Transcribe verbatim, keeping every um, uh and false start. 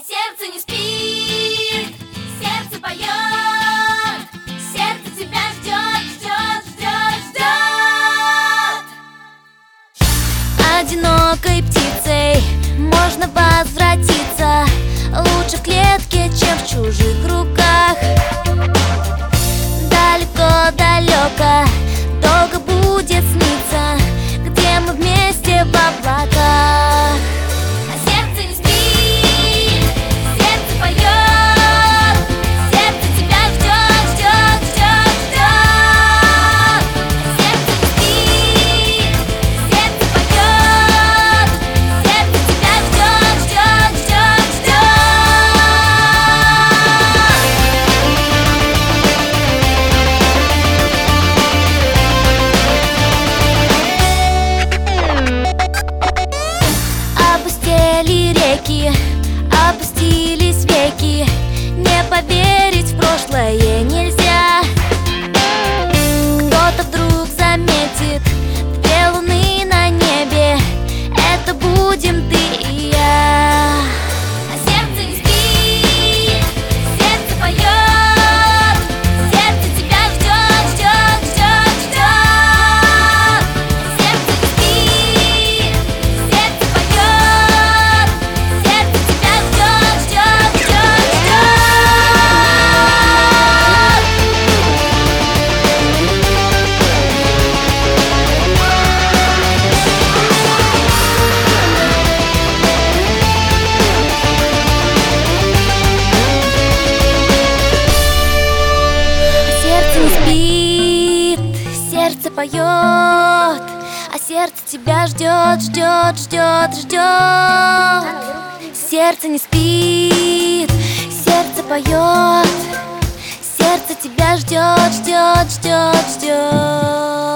сердце не спит, сердце поет, сердце тебя ждет, ждет, ждет, ждет. Одинокой птицей можно возвратиться, лучше в клетке, чем в чужих руках. Далеко-далеко, долго будет сниться, где мы вместе в облаках. А сердце не спит, сердце поет, сердце тебя ждет, ждет, ждет, ждет. Сердце не спит, сердце поет, сердце тебя ждет, ждет, ждет, ждет. Опустели реки, опустились веки, не поверить в прошлое нельзя. Кто-то вдруг заметит две луны на небе, это будем ты и я. А сердце не спит, сердце поет, сердце тебя ждет, ждет, ждет, ждет. Сердце не спит, сердце поет, сердце тебя ждет, ждет, ждет, ждет. Сердце не спит, сердце поет, а сердце тебя ждет, ждет, ждет, ждет. Сердце не спит, сердце поет, сердце тебя ждет, ждет, ждет, ждет.